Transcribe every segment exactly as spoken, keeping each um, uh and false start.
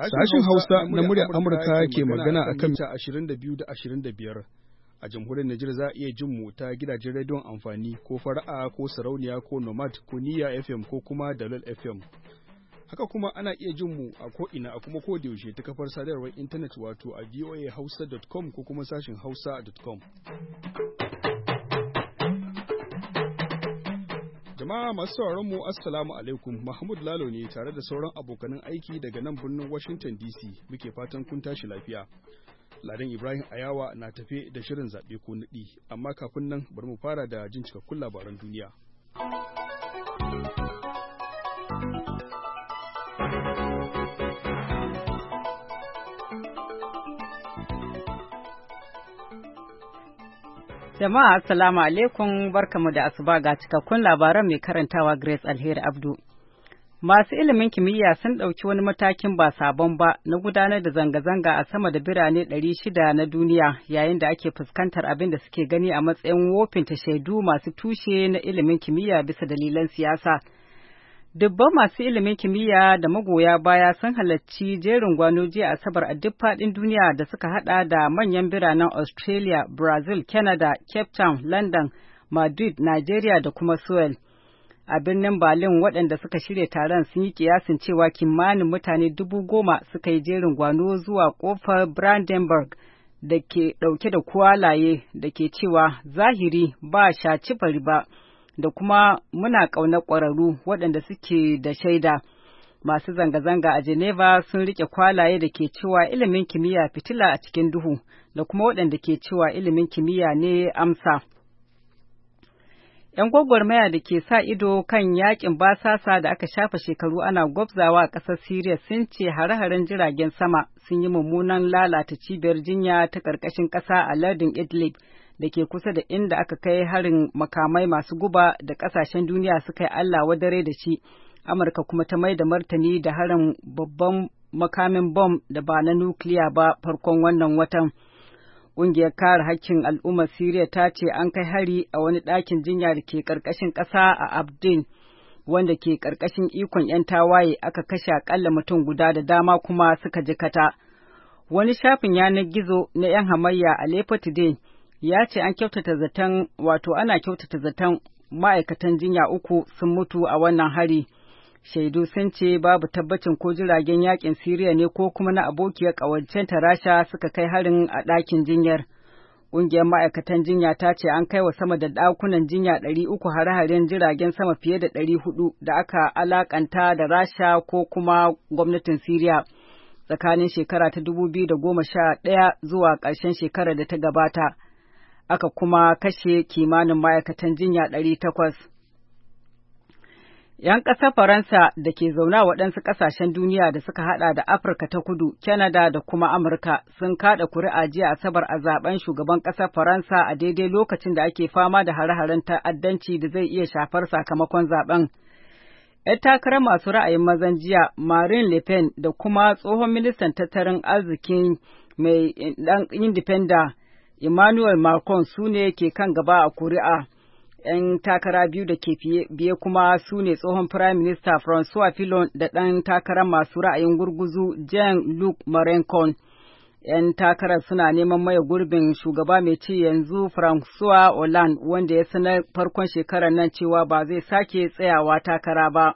Sashen Hausa na muryar Amurka ke magana a kan mita ashirin da biyu da ashirin da biyar. A jamhuriyar Nijar za a iya jin mu ta gidajen rediyon amfani ko fara'a ko sarauniya ko nomad ko niyya F M ko kuma dalol F M. Haka kuma ana iya jin mu a ko'ina a kuma kodayaushe ta kafar sadarwar intanet wato a voa hausa dot com ko kuma sashen hausa dot com. Jama'a masu sauraron mu assalamu alaikum, Mahmud Lalo ne tare da sauran abokanan aiki daga nan birnin Washington D C muke fatan kun tashi lafiya. Ladan Ibrahim Ayawa na tafe da shirin zaɓe ko naɗi, amma kafin nan bari mu fara da jin cikakkun labaran duniya. Jama'a assalamu alaikum, barkamu da asuba ga cikakkun labaran mai karantawa Grace Alheri Abdu. Masu ilimin kimiyya sun ɗauki wani matakin ba sabon ba na gudanar da zanga-zanga a sama da birane ɗari shida na duniya yayin da ake fuskantar abin da suke gani a matsayin wofinta shaidu masu tushe na ilimin kimiyya bisa dalilan siyasa. Dubban masu ilimin kimiyya da magoya baya sun halarci jerin gwano jiya Asabar a duk faɗin duniya da suka haɗa da manyan biranen Australia, Brazil, Canada, Cape Town, London, Madrid, Nigeria da kuma Seoul. A birnin Berlin waɗanda suka shirya taron sun yi kiyasin cewa kimanin mutane dubu goma suka yi jerin gwano zuwa ƙofar Brandenburg da ke ɗauke da kwalaye da ke cewa zahiri ba shaci bari ba. da kuma muna ƙaunar ƙwararru waɗanda suke da shaida. Masu zanga-zanga a Geneva sun riƙe kwalaye da ke cewa ilimin kimiyya fitila a cikin duhu da kuma waɗanda ke cewa ilimin kimiyya ne amsa. ‘Yan gwagwarmaya da ke sa ido kan yaƙin basasa da aka shafa shekaru ana gwabzawa a ƙasar Siriya sun ce hare-haren jiragen sama sun yi mummunan lalata cibiyar jinya ta ƙarƙashin ƙasa a lardin Idlib. da ke kusa da inda aka kai harin makamai masu guba da ƙasashen duniya suka yi Allah wadare da shi, Amurka kuma ta mai da martani da harin babban makamin bom da ba na nukiliya ba farkon wannan watan. Ƙungiyar kare hakkin al'ummar Siriya ta ce an kai hari a wani ɗakin jinya da ke ƙarƙashin ƙasa a Abdin, wanda ke ƙarƙashin ikon ‘yan tawaye aka kashe aƙalla mutum guda da dama kuma suka jikata. Wani shafin yanar gizo na ‘yan hamayya a Aleppo Today ya ce an kyautata zaton wato ana kyautata zaton ma'aikatan jinya uku sun mutu a wannan hari. Shaidu sun ce babu tabbacin ko jiragen yakin Siriya ne ko kuma na abokiyar ƙawancen ta Rasha suka kai harin a ɗakin jinyar. Ƙungiyar ma'aikatan jinya ta ce an kai wa sama da ɗakunan jinya ɗari uku hare-haren jiragen sama fiye da ɗari hudu da aka alakanta da Rasha ko kuma gwamnatin Siriya tsakanin shekara ta dubu biyu da goma sha ɗaya zuwa ƙarshen shekarar da ta gabata. Aka kuma kashe kimanin ma'aikatan jinya ɗari takwas. ‘Yan ƙasar Faransa da ke zaune a waɗansu ƙasashen duniya da suka haɗa da Afirka ta Kudu, Canada da kuma Amurka sun kaɗa kuri'a jiya Asabar a zaben shugaban ƙasar Faransa a daidai lokacin da ake fama da hare-haren ta'addanci da zai iya shafar sakamakon zaben. ‘Yar takarar masu ra'ayin mazan jiya, Marine Le Pen da kuma tsohon ministan tattalin arzikin mai ɗan indifenda Emmanuel Macron su ne ke kan gaba a kuri'a. ‘Yan takara biyu da ke biye kuma su ne tsohon Firayim Minista François Fillon da ɗan takarar masu ra'ayin gurguzu Jean-Luc Mélenchon. ‘Yan takarar suna neman maye gurbin shugaba mai ci yanzu François Hollande wanda ya sanar farkon shekarar nan cewa ba zai sake tsayawa takara ba.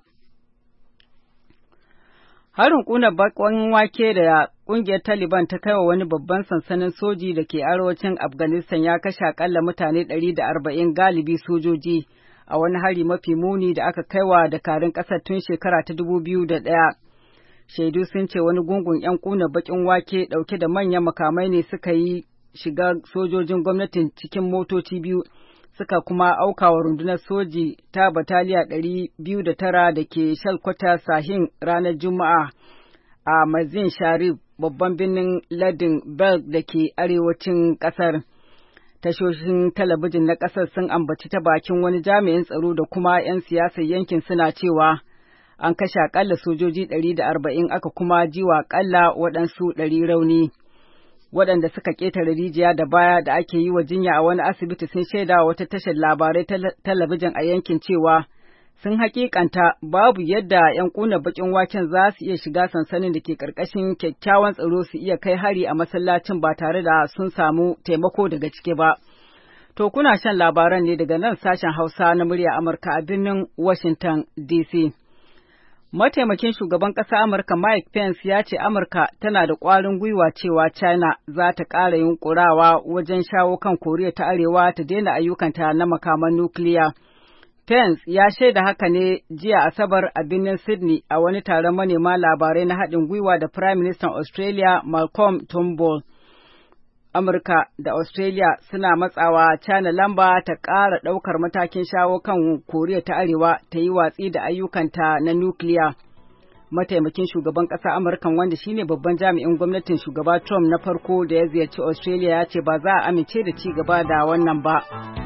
Harin ƙuna baƙon wake da ƙungiyar Taliban ta kai wa wani babban sansanin soji da ke arewacin Afghanistan ya kashe akalla mutane ɗari da arba'in galibi sojoji a wani hari mafi muni da aka kai wa dakarun ƙasar tun shekara ta dubu biyu da ɗaya. Shaidu sun ce wani gungun ‘yan ƙuna baƙin wake ɗauke da manyan makamai ne suka yi shiga sojojin gwamnatin cikin motoci biyu, suka kuma auka wa rundunar soji ta bataliya ɗari biyu da tara da ke Shalkwata Sahin ranar Juma'a a Mazin Sharif, babban birnin lardin Belg da ke arewacin ƙasar. Tashoshin talabijin na ƙasar sun ambaci ta bakin wani jami'in tsaro da kuma ‘yan siyasar yankin suna cewa an kashe aƙalla sojoji ɗari da arba'in aka kuma jiwa aƙalla waɗansu ɗari rauni. Waɗanda suka ƙetare rijiya da baya da ake yi wa jinya a wani asibiti sun shaida wata tashar labarai talabijin a yankin cewa sun hakikanta babu yadda 'yan kuna bakin waken za su iya shiga sansanin da ke ƙarƙashin kyakkyawan tsaro su iya kai hari a masallacin ba tare da sun samu taimako daga ciki ba. To kuna shan labaran ne daga nan sashen Hausa na murya Amurka a birnin Washington D C. Mataimakin shugaban ƙasa Amurka Mike Pence ya ce Amurka tana da ƙwarin gwiwa cewa China za ta ƙara yunƙurawa wajen shawo kan Koriya ta Arewa ta daina ayyukanta na makaman nukiliya. Pence ya shaida haka ne jiya Asabar a birnin Sydney a wani taron manema labarai na haɗin gwiwa da Prime Minister Australia Malcolm Turnbull. Amurka da Australia suna matsawa China lamba ta ƙara ɗaukar matakin shawo kan Koriya ta Arewa ta yi watsi da ayyukanta na nukiliya. Mataimakin shugaban ƙasa Amurkan wanda shine babban jami'in gwamnatin shugaba Trump na farko da ya ziyarci Australia ya ce ba za a amince da ci gaba da wannan ba.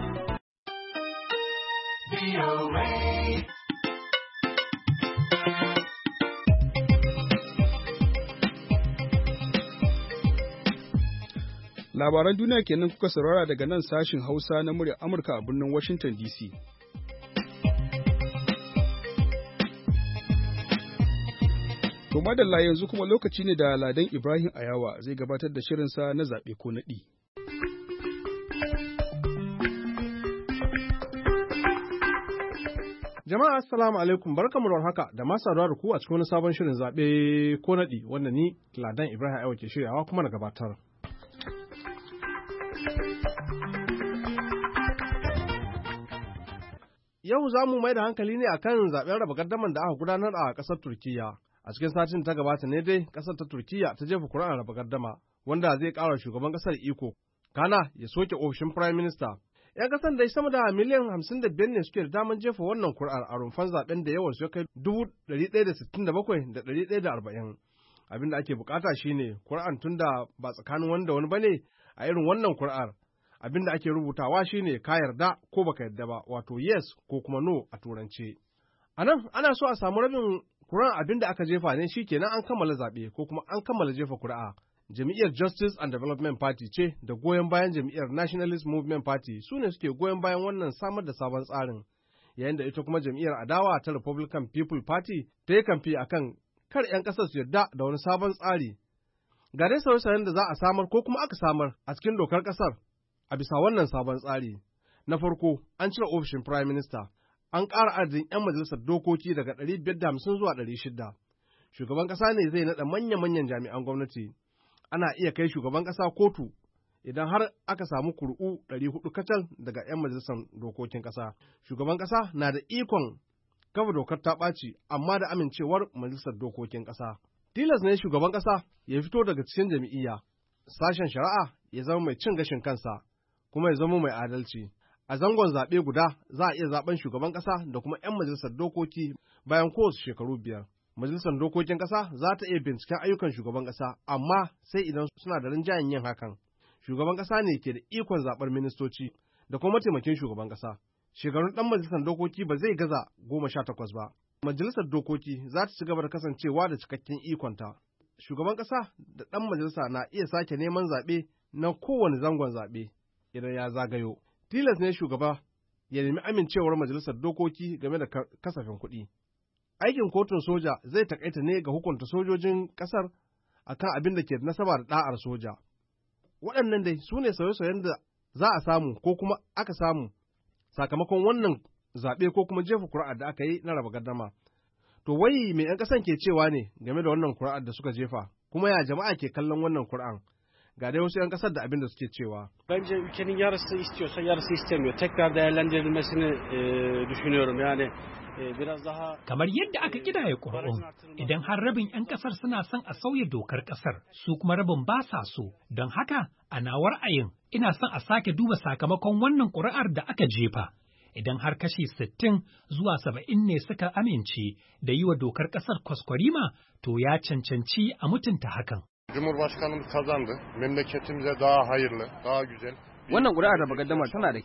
Labaran duniya kenan kuka saurara daga nan sashin Hausa na muryar Amurka a birnin Washington D C. To madalla yanzu kuma lokaci ne da Ladan Ibrahim Ayawa zai gabatar da shirinsa na zaɓe ko naɗi. Jama'a assalamu alaikum barkamu da haka da masu saduwa da ku a cikin wani sabon shirin zaɓe ko naɗi wanda ni Ladan Ibrahim Ayawa ke shiryawa kuma na gabatar. Yau za mu mai da hankali ne akan zaɓen raba gardaman da aka gudanar a ƙasar Turkiyya. A cikin satin ta gabata ne dai ƙasar ta Turkiyya ta jefa kuri'ar raba gardama wanda zai ƙara shugaban ƙasar iko. Kana ya soke ofishin Prime Minister. ‘Yan ƙasar dai sama da miliyan hamsin da biyar ne suke da daman jefa wannan kuri'ar a rumfan zaɓen da yawansu ya kai dubu ɗari ɗaya da sittin da bakwai da ɗari ɗaya da arba'in. Abin da ake bukata shine kuri'ar tun da ba tsakanin wanda wani bane a irin wannan kuri'ar. Abin da ake rubutawa shine ka yarda ko baka yarda ba, wato yes ko kuma no a turance. A nan ana so a samu rabin kuri'ar abin da aka jefa ne shikenan an kammala zaɓe ko kuma an kammala jefa kuri'a. Jam'iyyar Justice and Development Party ce da goyon bayan jam'iyyar Nationalist Movement Party su ne suke goyon bayan wannan samar da sabon tsarin, yayin da ita kuma jam'iyyar adawa ta Republican People Party ta yi kamfe akan kar 'yan ƙasar su yarda da wani sabon tsari. Ga dai sauye-sauyen da za a samar ko kuma aka samar a cikin dokar ƙasar. A bisa wannan sabon tsari, na farko an cire ofishin Prime Minister, an ƙara adadin 'yan majalisar dokoki daga ɗari biyar da hamsin zuwa ɗari shida. Shugaban ƙasa ne zai naɗa manya-manyan jami'an gwamnati. Ana iya kai shugaban ƙasa kotu idan har aka samu kuri'u ɗari hudu kacal daga 'yan majalisar dokokin ƙasa. Shugaban ƙasa na da ikon kafa dokar ta ɓaci amma da amincewar majalisar dokokin ƙasa. Tilas ne shugaban ƙasa ya fito daga cikin jam'iyya. Sashen shari'a ya zama mai cin gashin kansa. Kuma ya zama mai adalci. A zangon zaɓe guda za a iya zaɓen shugaban ƙasa da kuma 'yan majalisar dokoki bayan kowace shekaru biyar. Majalisar dokokin ƙasa za ta iya binciken ayyukan shugaban ƙasa, amma sai idan suna da rinjayen yin hakan. Shugaban ƙasa ne ke da ikon zaɓar ministoci da kuma mataimakin shugaban ƙasa. Shekarun ɗan majalisar dokoki ba zai gaza goma sha takwas ba. Majalisar dokoki za ta ci gaba da kasancewa da cikakken ikonta. Shugaban ƙasa da ɗan majalisa na iya sake neman zaɓe na kowane zangon zaɓe. Idan ya zagayo, tilas ne shugaba ya nemi amincewar majalisar dokoki game da kasafin kuɗi. Aikin kotun soja zai takaita ne ga hukunta sojojin ƙasar akan abin da ke nasaba da ɗa'ar soja. Waɗannan dai su ne sauye-sauyen da za a samu ko kuma aka samu sakamakon wannan zaɓe ko kuma jefa kuri'ar da aka yi na raba gardama. To wai me 'yan ƙasan ke cewa ne game da wannan kuri'ar da suka jefa, kuma ya jama'a ke kallon wannan kuri'ar? Ga dai wasu 'yan kasar da abin da suke cewa. Bence ülkenin yarısı istiyorsa yarısı istemiyor. Tekrar değerlendirilmesini e, düşünüyorum. Yani e, biraz daha kamar yadda aka kidaya ƙuri'un, idan har rabin 'yan kasar suna son a sauya dokar kasar, su kuma rabin ba sa so. Don haka a nawar ra'ayin ina son a sake duba sakamakon wannan ƙuri'ar da aka jefa. Idan har kashi sittin zuwa saba'in ne suka amince da yi wa dokar kasar kwaskwarima, to ya cancanci a mutunta hakan. Cumhurbaşkanımız kazandı. Memleketimize daha hayırlı, daha güzel. Wannan ƙuri'ar raba gardama tana da kyau,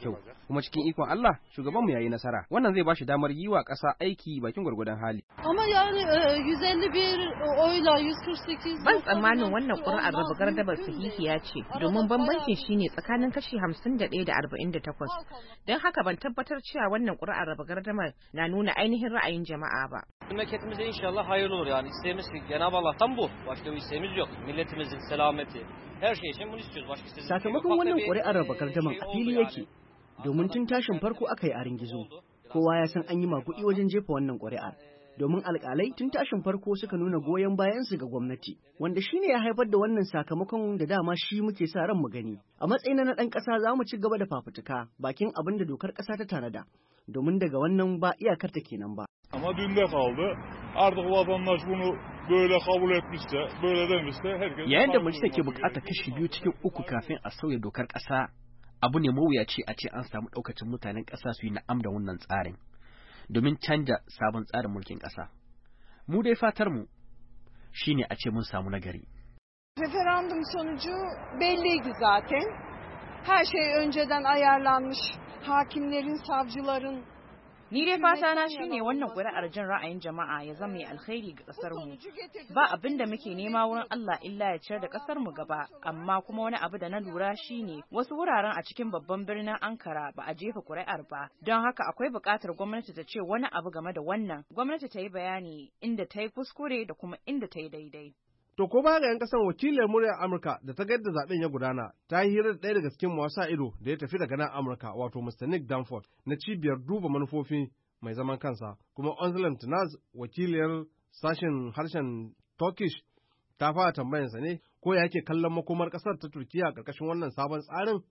kuma cikin ikon Allah shugabanmu yayi nasara. Wannan zai bashi damar yi wa ƙasa aiki bakin gwargwadon hali. Ama yani yüz elli bir oyla yüz kırk sekiz. Ban tsammanin wannan ƙuri'ar raba gardamar sahihiya ce, domin bambancin shine tsakanin kashi hamsin da ɗaya da arba'in da takwas. Don haka ban tabbatar cewa wannan ƙuri'ar raba gardamar na nuna ainihin ra'ayin jama'a ba. Memleketimize inşallah hayırlı olur yani. İsteğimiz Cenab-ı Allah'tan bu. Başka bir isteğimiz yok. Milletimizin selameti. Her şey için bunu istiyoruz. Başka istediğimiz yok. Sakamakon wannan ƙuri'ar raba gardaman a fili yake. Domin tun tashin farko aka yi arin gizo. Kowa ya san an yi makuɗi wajen jefa wannan ƙuri'ar. Domin alƙalai tun tashin farko suka nuna goyon bayansu ga gwamnati, wanda shine ya haifar da wannan sakamakon da dama shi muke sa ran mu gani. A matsayina na ɗan ƙasa za mu ci gaba da fafutuka bakin abin da dokar ƙasa ta tanada, domin daga wannan ba iyakar ta kenan ba. Ama dünde kaldı. Artık vatandaş bunu böyle kabul etmişse, böyle demişse herkes... Yayin da mace take bukatar kashi biyu cikin uku kafin a sauya dokar ƙasa, abu ne mawuyaci a ce an samu ɗaukacin mutanen ƙasa su yi na'am da wannan tsarin, domin canja sabon tsarin mulkin ƙasa. Mu dai fatar mu shine a ce mun samu nagari. Referandum sonucu belliydi zaten. Her şey önceden ayarlanmış. Hakimlerin, savcıların. Ni dai fata na shine wannan ƙuri'ar jin ra'ayin jama'a ya zama mai alkhairi ga ƙasar mu. Ba abin da muke nema wurin Allah illa ya ciyar da ƙasar mu gaba, amma kuma wani abu da na lura shine wasu wuraren a cikin babban birnin Ankara ba a jefa ƙuri'ar ba. Don haka akwai buƙatar gwamnati ta ce wani abu game da wannan. Gwamnati ta yi bayani inda ta yi kuskure da kuma inda ta yi daidai. To ko baya ga 'yan ƙasar wakilin muryar Amurka da ta ga yadda zaɓen ya gudana, ta yi hira da ɗaya daga cikin masu ido da ya tafi daga nan Amurka, wato Mister Nick Danford na cibiyar duba manufofi mai zaman kansa, kuma Onzilan Tunaz wakiliyar sashen harshen Turkish ta fara tambayansa ne ko ya ke kallon makomar ƙasar ta Turkiya a ƙarƙashin wannan sabon tsarin.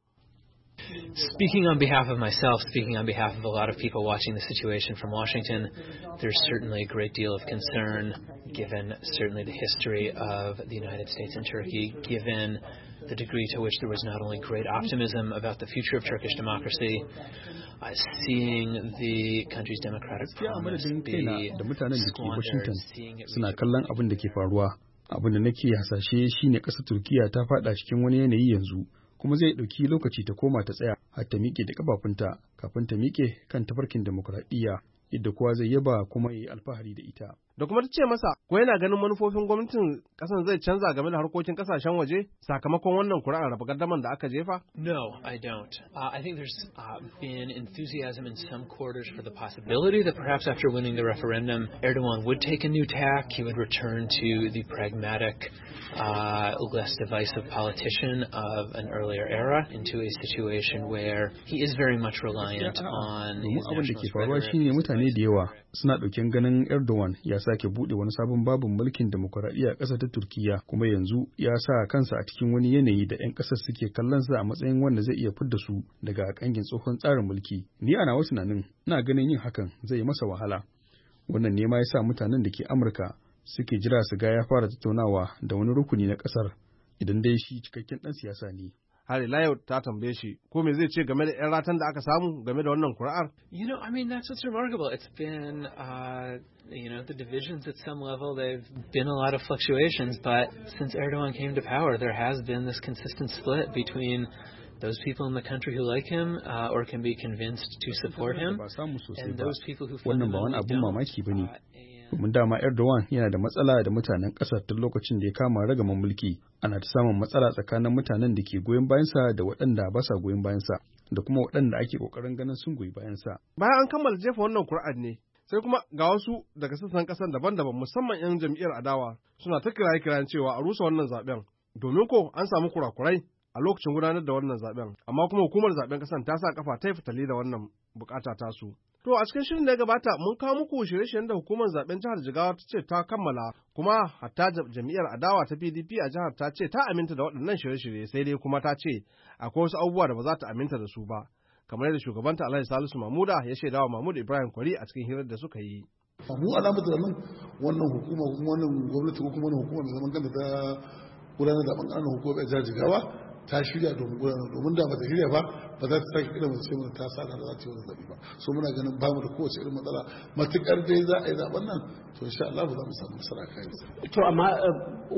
Speaking on behalf of myself, speaking on behalf of a lot of people watching the situation from Washington, there's certainly a great deal of concern, given certainly the history of the United States and Turkey, given the degree to which there was not only great optimism about the future of Turkish democracy, uh, seeing the country's democratic promise be squandered, seeing it suna kallon abin da ke faruwa. Abin da nake hasashe shine ƙasar Turkiya ta faɗa cikin wani yanayi yanzu, kuma zai ɗauki lokaci ta koma ta tsaya har ta miƙe da ƙafafunta kafin ta miƙe kan tafarkin demokuraɗiyya yadda kowa zai yaba kuma yi alfahari da ita. Da kuma ta ce masa ko yana ganin manufofin gwamnatin ƙasar zai canza game da harkokin ƙasashen waje sakamakon wannan kuri'ar raba gardaman da aka jefa? No, I don't. Uh, I think there's uh, been enthusiasm in some quarters for the possibility that perhaps after winning the referendum, Erdogan would take a new tack. He would return to the pragmatic, uh, less divisive politician of an earlier era into a situation where he is very much reliant on his nationalist rhetoric. Mutane da yawa suna ɗauken ganin Erdogan ya sake buɗe wani sabon babin mulkin demokuraɗiyya a ƙasar ta Turkiyya, kuma yanzu ya sa kansa a cikin wani yanayi da 'yan ƙasar suke kallon sa a matsayin wanda zai iya fidda su daga ƙangin tsohon tsarin mulki. Ni ana wasu tunanin ina ganin yin hakan zai yi masa wahala. Wannan ne ma ya sa mutanen da ke Amurka suke jira su ga ya fara tattaunawa da wani rukuni na ƙasar idan dai shi cikakken ɗan siyasa ne. Har ila yau ta tambaye shi ko me zai ce game da 'yan ratan da aka samu game da wannan kuri'ar? You know, I mean, that's what's remarkable. It's been, uh, you know, the divisions at some level, they've been a lot of fluctuations, but since Erdogan came to power, there has been this consistent split between those people in the country who like him uh, or can be convinced to support him, and those people who fundamentally don't. Domin dama Erdogan yana da matsala da mutanen ƙasar tun lokacin da ya kama ragaman mulki. Ana ta samun matsala tsakanin mutanen da ke goyon bayansa da waɗanda ba sa goyon bayansa, da kuma waɗanda ake ƙoƙarin ganin sun goyi bayansa. Bayan an kammala jefa wannan kuri'ar ne, sai kuma ga wasu daga sassan ƙasar daban-daban musamman 'yan jam'iyyar adawa suna ta kiraye-kirayen cewa a rusa wannan zaɓen. Domin ko an samu kurakurai a lokacin gudanar da wannan zaɓen, amma kuma hukumar zaɓen ƙasar ta sa kafa ta yi fitali da wannan bukata tasu. To a cikin shirin da ya gabata mun kawo muku shirye-shiryen da hukumar zaben jihar Jigawa ta ce ta kammala, kuma hatta jam'iyyar adawa ta P D P a jihar ta ce ta aminta da waɗannan shirye-shirye, sai dai kuma ta ce akwai wasu abubuwa da ba za ta aminta da su ba, kamar yadda shugabanta Alhaji Salisu Mamuda ya shaida wa Mahmud Ibrahim Kwari a cikin hirar da suka yi. Mu alamar da nan wannan hukuma ko kuma wannan gwamnati ko kuma wannan hukuma mai zaman kanta ta gudanar da ɓangaren hukumar jihar Jigawa ta shirya domin gudanar, domin da ba ta shirya ba ba za ta sake irin mace mana ta sa da za ta yi wani zaɓi ba. So muna ganin ba mu da kowace irin matsala, matuƙar dai za a yi zaɓen nan to insha Allah ba za mu samu nasara kai. To amma wai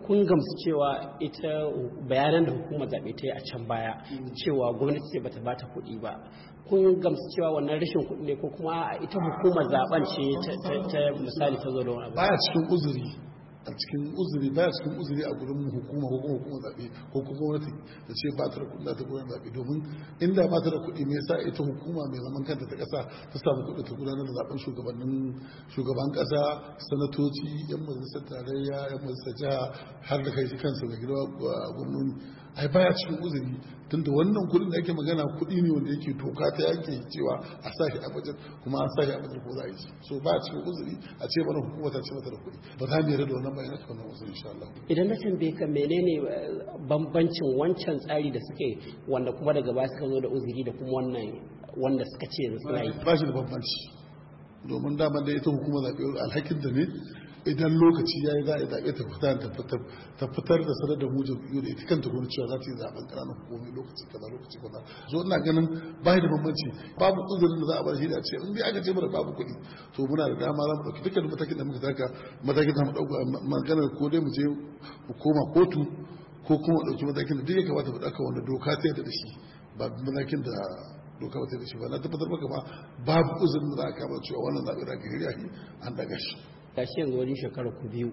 kun gamsu cewa ita bayanan da hukumar zaɓe ta yi a can baya cewa gwamnati ce bata bata kuɗi ba, kun gamsu cewa wannan rashin kuɗi ne ko kuma ita hukumar zaben ce ta misali ta zo da wani abu? Baya cikin uzuri a cikin uzuri baya cikin uzuri a gurin hukuma ko kuma hukumar zaɓe ko kuma gwamnati da ce ba ta da kuɗi ta gudanar zaɓe, domin inda ba ta da kuɗi me yasa ita hukuma mai zaman kanta ta ƙasa ta samu kuɗi ta gudanar da zaɓen shugabannin shugaban ƙasa, sanatoci, yan majalisar tarayya, yan majalisar jiha har da kai kansa mai gida gwamnati. Ai baya cikin uzuri tunda wannan kuɗin da ake magana kuɗi ne wanda yake doka ta yanke cewa a sa shi a bajet kuma an sa shi a bajet ko za a yi shi, so baya cikin uzuri a ce mana hukuma ta ce mata da kuɗi, ba za mu yarda da wannan bayanan ta wannan uzuri insha Allah. Idan na tambaye ka menene bambancin wancan tsari da suke wanda kuma daga baya suka zo da uzuri da kuma wannan wanda suka ce yanzu suna yi? Ba shi da bambanci domin daman da ita hukuma zaɓe alhakin da ne idan lokaci ya yi za a zaɓe ta fitar da sanar da mujin biyu da ita kanta gwamnati cewa za ta yi zaɓen ƙananan hukumomi lokaci kaza lokaci kaza, so ina ganin bai da bambanci, babu uzurin da za a bar shi da ce in dai aka ce mana babu kuɗi to muna da dama za mu ɗauki dukkan matakin da muka taka matakin da mu ɗauka maganar ko dai mu je mu koma kotu ko kuma ɗauki matakin da duk ya kamata mu ɗauka wanda doka ta yadda da shi ba matakin da doka ba ta da shi ba. Na tabbatar maka ba babu uzurin da za a kama cewa wannan zaɓe da aka shirya shi an daga shi. Gashi yanzu wajen shekara ku biyu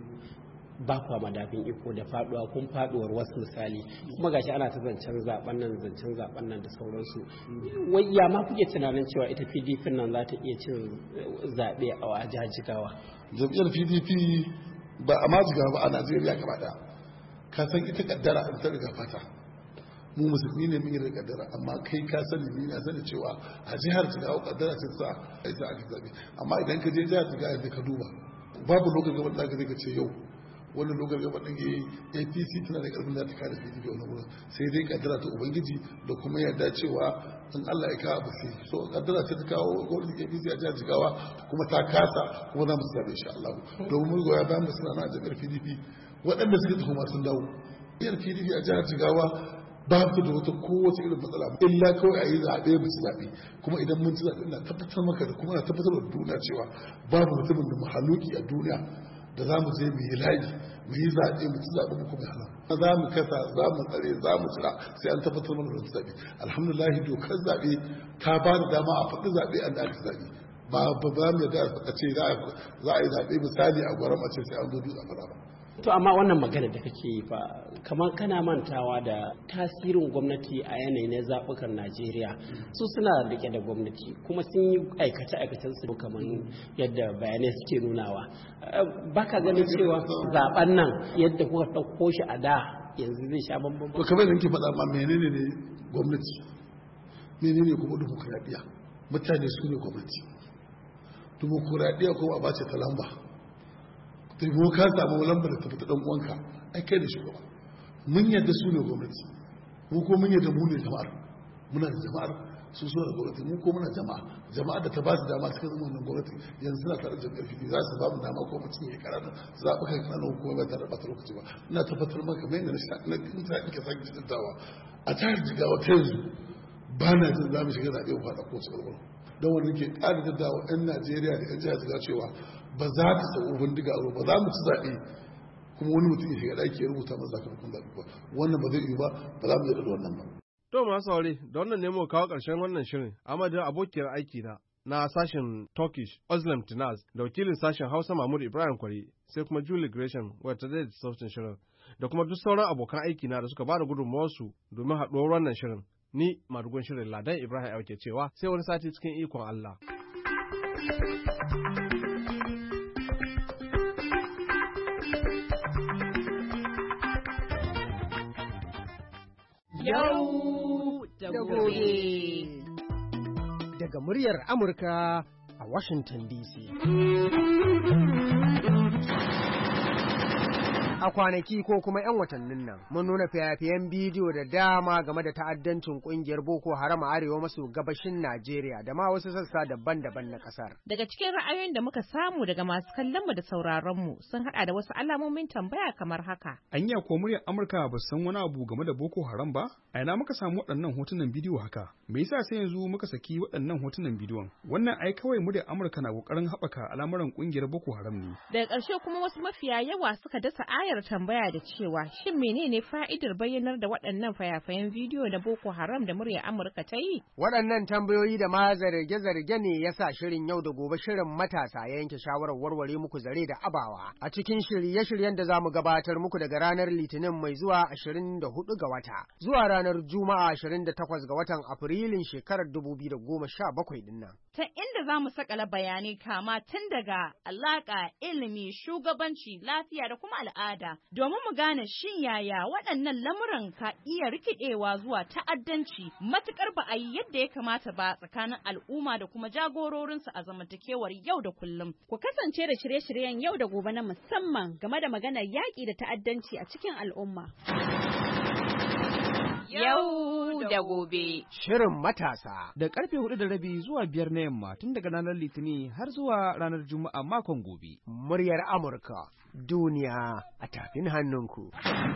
ba kwa madafin iko da faduwa kun faduwar wasu misali kuma gashi ana ta zancen zaben nan zancen zaben nan da sauransu, wai ya ma kuke tunanin cewa ita P D P nan za ta iya cin zaɓe a jajigawa? Jam'iyyar P D P ba a majigawa ba a Najeriya gaba ɗaya, ka san ita kaddara an ta riga fata mu musulmi ne mun yi da kaddara, amma kai ka sani ni na sani cewa a jihar Jigawa kaddara ce sa ai za a ki zabe, amma idan ka je jihar Jigawa da ka duba babu lokacin gaban da ka ce yau wannan lokacin gaban din yayi A P C tana da karfin da ta kare P D P wannan gurin, sai dai kaddara ta ubangiji da kuma yarda cewa in Allah ya kawo ba sai so kaddara ce ta kawo gwamnatin A P C a jihar Jigawa kuma ta kasa kuma za mu zabe insha Allah, domin mun goya bayan mu suna na jami'ar P D P waɗanda suke tuhuma sun dawo. Jami'ar P D P a jihar Jigawa ba su da wata kowace irin matsala illa kawai a yi zaɓe mu ci zaɓe, kuma idan mun ci zaɓe ina tabbatar maka da kuma na tabbatar da duniya cewa babu mutumin da mahaluki a duniya da za mu je mu yi layi mu yi zaɓe mu ci zaɓe mu kuma hana za mu kasa za mu tsare za mu tsira sai an tabbatar mana da zaɓe. Alhamdulillah dokar zaɓe ta ba da dama a faɗi zaɓe an da aka zaɓe, ba ba za mu yarda a ce za a yi zaɓe misali a gwaram a ce sai an zo dutse a faɗa ba. To amma wannan magana da kake yi fa kamar kana mantawa da tasirin gwamnati a yanayi na zaɓukan Najeriya, su suna rike da gwamnati kuma sun yi aikace-aikacen su kamar yadda bayanai suke nunawa. Baka ganin cewa zaben nan yadda kuka ɗauko shi a da yanzu zai sha bambam? To kamar da nake faɗa ma menene ne gwamnati, menene kuma dimokuraɗiyya? Mutane su ne gwamnati. Dimokuraɗiyya kuma ba ce ta lamba. Ko ka samu lambar da ta fita dan uwanka ai kai da shugaba. Mun yadda su ne gwamnati, mu ko mun yadda mu ne jama'ar, muna da jama'ar su so da gwamnati, mu ko muna jama'a jama'a da ta ba su dama suka zama wannan gwamnati yanzu suna tare da jam'iyyar P D P za su ba mu dama ko mutum ya karata zaɓa kai kana hukuma ba tare da ɓata lokaci ba. Ina tabbatar maka mai da na kinta ka sake tuntawa a jihar Jigawa ta yanzu ba na jin za mu shiga zaɓe mu faɗa ko su ƙarƙar don wanda ke ƙara da dawa 'yan Najeriya da 'yan jihar Jigawa cewa ba za ta sau bindiga a ba za mu ci zaɓe kuma wani mutum ya shiga ɗaki ya rubuta mana sakamakon zaɓe ba, wannan ba zai yi ba, ba za mu yarda da wannan ba. To masu saurare da wannan ne mu kawo ƙarshen wannan shirin amadin abokiyar aiki na na sashen Turkish Özlem Tinaz da wakilin sashen Hausa Mahmud Ibrahim Kwari sai kuma Julie Gresham wadda ta da sautin shirin da kuma duk sauran abokan aiki na da suka ba da gudunmawarsu domin haɗuwar wannan shirin. Ni madugun shirin Ladan Ibrahim Auke cewa sai wani sati cikin ikon Allah. Yau da gobe. Daga muryar Amurka a Washington D C. A kwanaki ko kuma 'yan watannin nan mun nuna fiyafiyen bidiyo da dama game da ta'addancin kungiyar Boko Haram a arewa maso gabashin Najeriya da ma wasu sassa daban-daban na kasar. Daga cikin ra'ayoyin da muka samu daga masu kallon mu da sauraron mu sun hada da wasu alamomin tambaya kamar haka. Anya ko muryar Amurka ba san wani abu game da Boko Haram ba? A ina muka samu waɗannan hotunan bidiyo haka? Me yasa sai yanzu muka saki waɗannan hotunan bidiyon? Wannan ai kawai muryar Amurka na kokarin haɓaka al'amuran kungiyar Boko Haram ne. Daga ƙarshe kuma wasu mafiya yawa suka dasa aya ayar tambaya da cewa shin menene fa'idar bayyanar da waɗannan fayafayen bidiyo na Boko Haram da murya Amurka ta yi? Waɗannan tambayoyi da ma zarge-zarge ne ya sa shirin yau da gobe shirin matasa ya yanke shawarar warware muku zare da abawa a cikin shirye-shiryen da za mu gabatar muku daga ranar Litinin mai zuwa ashirin da hudu ga wata zuwa ranar Juma'a ashirin da takwas ga watan Afrilun shekarar dubu biyu da goma sha bakwai din nan. Ta inda za mu sakala bayanai kama tun daga alaƙa, ilimi, shugabanci, lafiya da kuma al'ada domin mu gane shin yaya waɗannan lamuran ka iya rikidewa zuwa ta'addanci matukar ba a yi yadda ya kamata ba tsakanin al'umma da kuma jagororinsu a zamantakewar yau da kullum. Ku kasance da shirye-shiryen yau da gobe na musamman game da maganar yaƙi da ta'addanci a cikin al'umma. Yau da gobe. Shirin matasa. Da karfe hudu da rabi zuwa biyar na yamma tun daga ranar Litinin har zuwa ranar Juma'a makon gobe. Muryar Amurka. Duniya a tafin hannunku.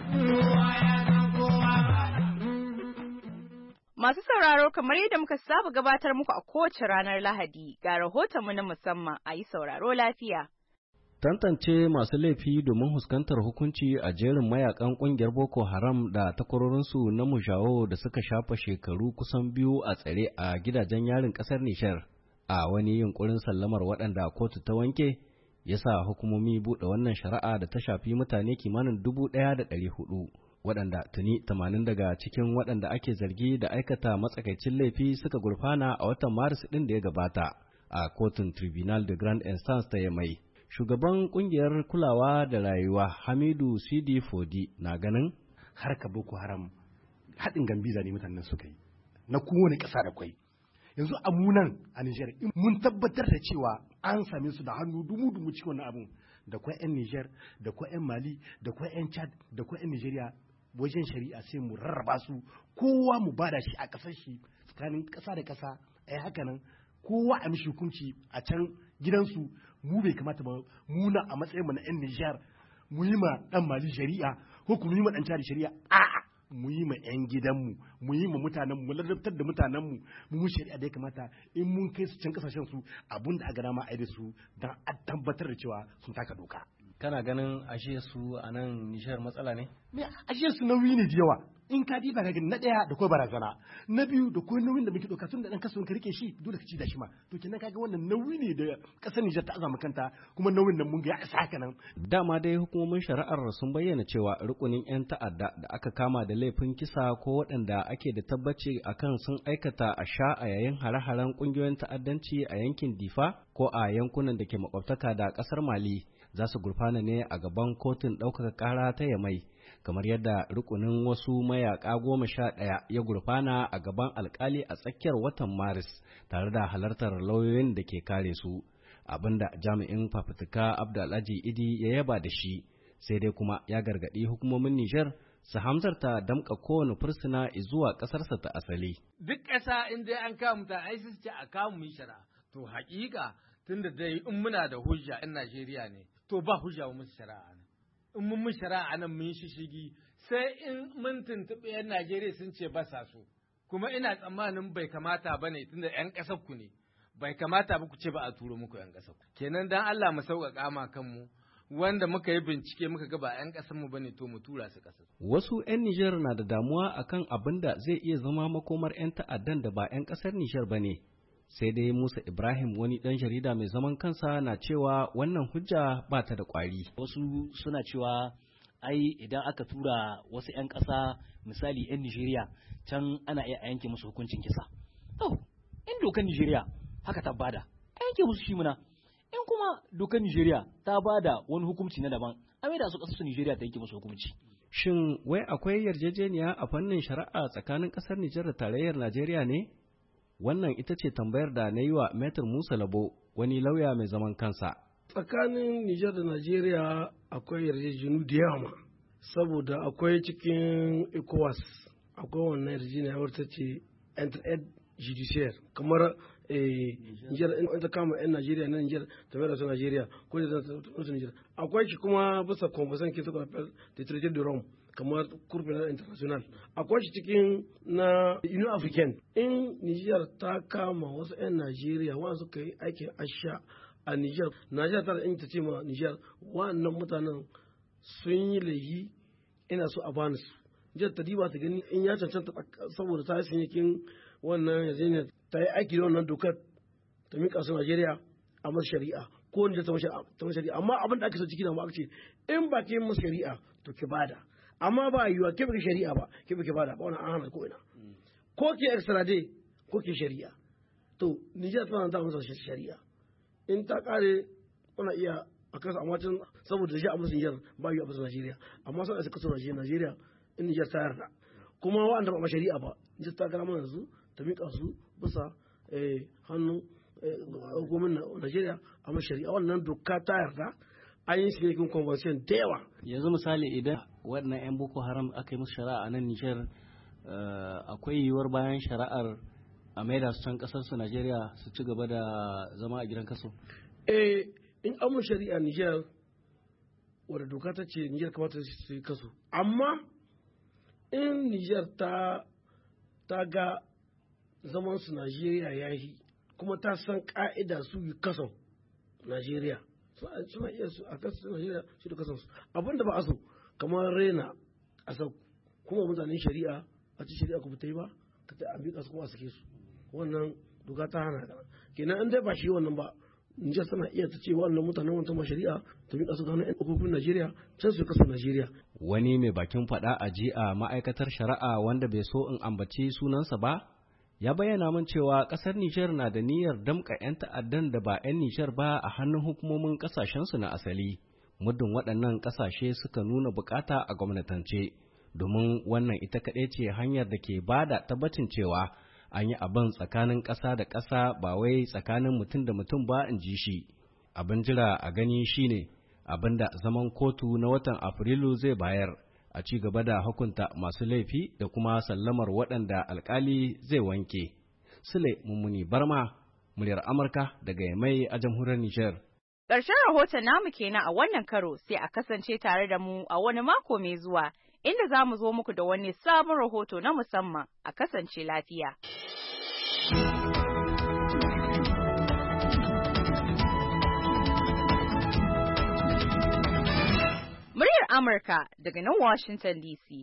Masu sauraro kamar yadda muka saba gabatar muku a kowace ranar Lahadi ga rahotonmu na musamman a yi sauraro lafiya. Tantance masu laifi domin huskantar hukunci a jerin mayakan kungiyar Boko Haram da takwarorinsu na Mushawo da suka shafa shekaru kusan biyu a tsare a gidajen yarin kasar Nishar a wani yunkurin sallamar waɗanda kotu ta wanke ya sa hukumomi buɗe wannan shari'a da ta shafi mutane kimanin dubu ɗaya da ɗari hudu waɗanda tuni tamanin daga cikin waɗanda ake zargi da aikata matsakaicin laifi suka gurfana a watan Maris ɗin da ya gabata a kotun Tribunal de Grande Instance ta Yamai. Shugaban kungiyar kulawa da rayuwa Hamidu Sidi Fodi na ganin harka Boko Haram haɗin gambiza ne mutanen suka yi na kowane ƙasa da kwai. Yanzu a munan a Nijar mun tabbatar da cewa an same su da hannu dumu-dumu cikin wannan abun da kwai 'yan Nijar da kwai 'yan Mali da kwai 'yan Chad da kwai 'yan Nijeriya wajen shari'a sai mu rarraba su kowa mu bada shi a ƙasar shi tsakanin ƙasa da ƙasa ai haka nan kowa a mishi hukunci a can gidansu. Mu bai kamata ba muna a matsayin mu na 'yan Nijar mu yi ma dan Mali shari'a ko ku yi ma dan Chad shari'a a'a mu yi ma 'yan gidanmu mu yi ma mutanen mu ladabtar da mutanen mu mu mu shari'a da ya kamata in mun kai su can kasashen su abun da aka dama a da su dan a tabbatar da cewa sun taka doka. Kana ganin ashe su a nan Nijar matsala ne? Me ashe su nauyi ne da yawa. In ka diba ka gani na ɗaya da kuma barazana, na biyu da kuma nauyin da muke ɗauka tun da ɗan kasuwan ka rike shi dole ka ci da shi ma. To kenan kaga wannan nauyi ne da ƙasar Nijar ta azama kanta kuma nauyin nan mun ga ya isa haka nan. Dama dai hukumomin shari'ar sun bayyana cewa rukunin 'yan ta'adda da aka kama da laifin kisa ko waɗanda ake da tabbaci akan sun aikata a sha a yayin hare-haren ƙungiyoyin ta'addanci a yankin Difa ko a yankunan da ke makwabtaka da ƙasar Mali za su gurfana ne a gaban kotun ɗaukaka ƙara ta Yamai. Kamar yadda rukunin wasu mayaka goma sha ɗaya ya gurfana a gaban alkali a tsakiyar watan Maris tare da halartar lauyoyin da ke kare su, abinda jami'in fafutuka Abdulaji Idi ya yaba da shi, sai dai kuma ya gargaɗi hukumomin Nijar su hamzarta damƙa kowane fursuna zuwa ƙasarsa ta asali. Duk ƙasa in dai an kama mutane ai su ce a kama mu shara, to haƙiƙa tunda dai in muna da hujja in Najeriya ne, to ba hujja mu shari'a. In mun mun shari'a nan mun shishigi sai in mun tuntuɓe 'yan Najeriya sun ce ba sa so kuma ina tsammanin bai kamata ba ne tunda 'yan ƙasar ku ne bai kamata ba ku ce ba a turo muku 'yan ƙasar ku kenan dan Allah mu sauƙaƙa ma kanmu wanda muka yi bincike muka ga ba 'yan ƙasar mu bane to mu tura su ƙasar. Wasu 'yan Nijar na da damuwa akan abin da zai iya zama makomar 'yan ta'addan da ba 'yan ƙasar Nijar bane. Sai dai Musa Ibrahim wani ɗan jarida mai zaman kansa na cewa wannan hujja ba ta da ƙwari. Wasu suna cewa ai idan aka tura wasu 'yan ƙasa misali 'yan Nijeriya can ana iya yanke musu hukuncin kisa. To, in dokar Nijeriya haka ta bada, a yanke musu shi muna. In kuma dokar Nijeriya ta bada wani hukunci na daban, a mai da su ƙasar Nijeriya ta yanke musu hukunci. Shin wai akwai yarjejeniya a fannin shari'a tsakanin ƙasar Nijar da tarayyar Najeriya ne? Wannan ita ce tambayar da na yi wa Metir Musa Labo, wani lauya mai zaman kansa. Tsakanin Nijar da Najeriya akwai yarjejenu da yawa, saboda akwai cikin ECOWAS, akwai wannan yarjejeniya wadda ce Inter-Aid Judiciaire, kamar Nijar in ta kama 'yan Najeriya na Nijar ta mai da su Najeriya ko da ta Nijar. Akwai shi kuma bisa Convention Kisa Kwafel da Treaty de Rome, kamar kurbinar international akwai shi cikin na Union African. In Niger ta kama wasu 'yan Najeriya wanda suka yi aikin asha a Niger, Niger ta da in ta ce ma Niger wannan mutanen sun yi laihi ina so a bani su jihar ta diba ta gani in ya cancanta saboda ta yi sinyakin wannan yarjejeniyar ta yi aiki da wannan dokar ta miƙa su Najeriya a masu shari'a ko wanda ta masu shari'a amma abin da aka so ciki da aka ce in ba ke masu shari'a to ki bada amma ba yiwa ke baki shari'a ba ke baki bada ba wannan an hana ko ina ko ke extradite ko ke shari'a to Nijar tana ta masa shari'a in ta kare kuna iya a kasa amma tun saboda shi a musu Nijar ba yiwa a musu Najeriya amma sai a kaso Najeriya in Nijar ta yarda kuma wa'anda ba shari'a ba Nijar ta gara mana yanzu ta miƙa su bisa hannun gwamnan Najeriya a shari'a wannan doka ta yarda an yi cikin convention da yawa. Yanzu misali idan waɗannan 'yan Boko Haram aka yi musu shari'a a nan Nijar akwai yiwuwar bayan shari'ar a maida su can ƙasar su Najeriya su ci gaba da zama a gidan kaso? Eh in an mun shari'a Nijar wadda doka ta ce Nijar kamata su yi kaso amma in Nijar ta ta ga zaman su Najeriya ya yi kuma ta san ka'ida su yi kason Najeriya suna iya su a kasan Najeriya su da kasan su abinda ba a so kamar rena a sau kuma mutanen shari'a a ci shari'a kuma ta yi ba ka ta ambi kasu kuma a sake su wannan doka ta hana kana kenan an dai ba shi wannan ba Nijar tana iya ta ce wannan mutanen wancan shari'a ta miƙa su ga hannun 'yan hukumin Najeriya can su kasan Najeriya. Wani mai bakin faɗa a ji a ma'aikatar shari'a wanda bai so in ambaci sunansa ba ya bayyana min cewa ƙasar Nijar na da niyyar damƙa 'yan ta'addan da ba 'yan Nijar ba a hannun hukumomin ƙasashensu na asali muddin waɗannan ƙasashe suka nuna bukata a gwamnatance domin wannan ita kaɗai ce hanyar da ke bada tabbacin cewa an yi abin tsakanin ƙasa da ƙasa ba wai tsakanin mutum da mutum ba in ji shi abin jira a gani shine abin da zaman kotu na watan Afrilu zai bayar a ci gaba da hukunta masu laifi da kuma sallamar waɗanda alkali zai wanke. Sule Mummuni Barma, muryar Amurka daga Yamai a jamhuriyar Nijar. Ƙarshen rahoton namu kenan a wannan karo sai a kasance tare da mu a wani mako mai zuwa inda za mu zo muku da wani sabon rahoto na musamman a kasance lafiya. Muryar Amurka daga nan Washington D C.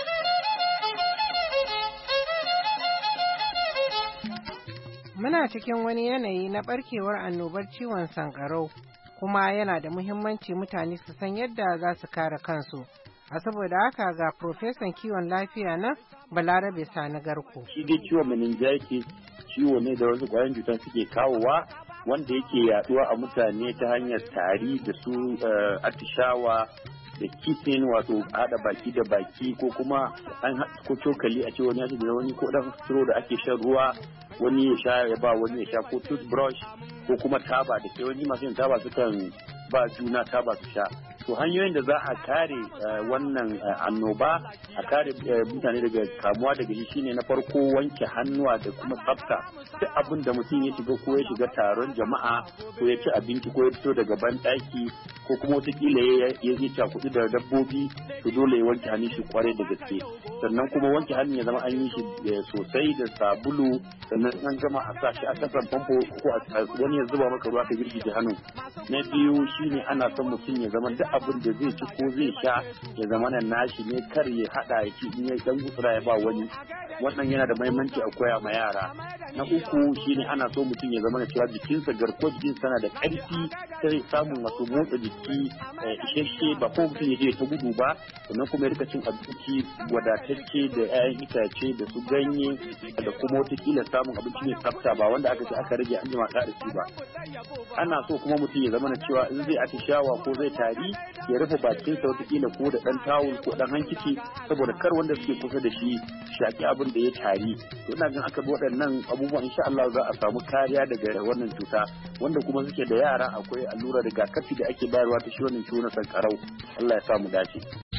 Muna cikin wani yanayi na barkewar annobar ciwon sankarau, kuma yana da muhimmanci mutane su san yadda za su kare kansu. A saboda haka ga Profesan kiwon lafiya na Balarabe Sani Garko. Shi dai ciwon meningitis ciwo ne da wasu ƙwayoyin cutar suke kawowa wanda yake yaduwa a mutane ta hanyar tari da su atishawa da kifin wato hada baki da baki ko kuma an ko cokali a ce wani ya da wani ko dan siro da ake shan ruwa wani ya sha ya ba wani ya sha ko toothbrush ko kuma taba da ke wani masu yin taba sukan ba juna taba su sha. To hanyoyin da za a kare wannan annoba a kare mutane daga kamuwa daga shi shine na farko wanke hannuwa da kuma tsafta. Duk abin da mutum ya shiga ko ya shiga taron jama'a ko ya ci abinci ko ya fito daga banɗaki ko kuma wataƙila ya je cakuɗi da dabbobi to dole ya wanke hannun shi kwarai da gaske. Sannan kuma wanke hannun ya zama an yi shi sosai da sabulu sannan an gama a sa shi a ƙasan famfo ko wani ya zuba maka ruwa ka girgije hannu. Na biyu shine ana son mutum ya zama duk abin da zai ci ko zai sha ya zama nan nashi ne kar ya hada ya ci in ya dan gutsura ya ba wani wannan yana da muhimmanci a koya ma yara. Na uku shine ana so mutum ya zama cewa jikinsa garkuwar jikinsa na da ƙarfi sai samun wasu motsa jiki isasshe ba ko mutum ya je ta gudu ba sannan kuma ya rika cin abinci wadatacce da 'ya'yan itace da su ganye da kuma watakila samun abinci mai tsafta ba wanda aka ce aka rage an jima da shi ba. Ana so kuma mutum ya zama na cewa in zai atishawa ko zai tari ya rufe bakinsa watakila ko da ɗan tawul ko ɗan hankici saboda kar wanda suke kusa da shi shaki abin da ya tari. To ina jin aka bi waɗannan abubuwan insha Allah za a samu kariya daga wannan cuta wanda kuma suke da yara akwai allura rigakafi da ake bayarwa ta shi wannan ciwo na sankarau. Allah ya sa mu dace.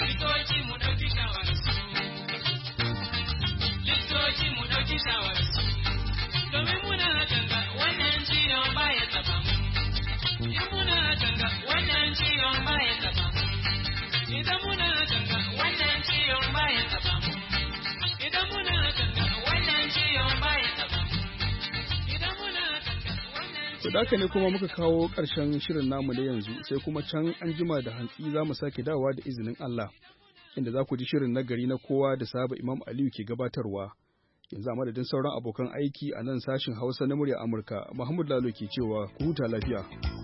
Domin muna ganga wannan ciwon baya taba mu. Idan muna ganga wannan ciwon baya taba mu. Idan muna ganga wannan ciwon baya taba mu. Idan muna ganga wannan ciwon baya taba mu. Idan muna ganga wannan To da haka ne kuma muka kawo ƙarshen shirin namu na yanzu sai kuma can an jima da hantsi za mu sake dawowa da izinin Allah inda za ku ji shirin nagari na kowa da saba Imam Aliyu ke gabatarwa. Yanzu a madadin sauran abokan aiki a nan sashin Hausa na murya Amurka, Muhammad Lalo ke cewa ku huta lafiya.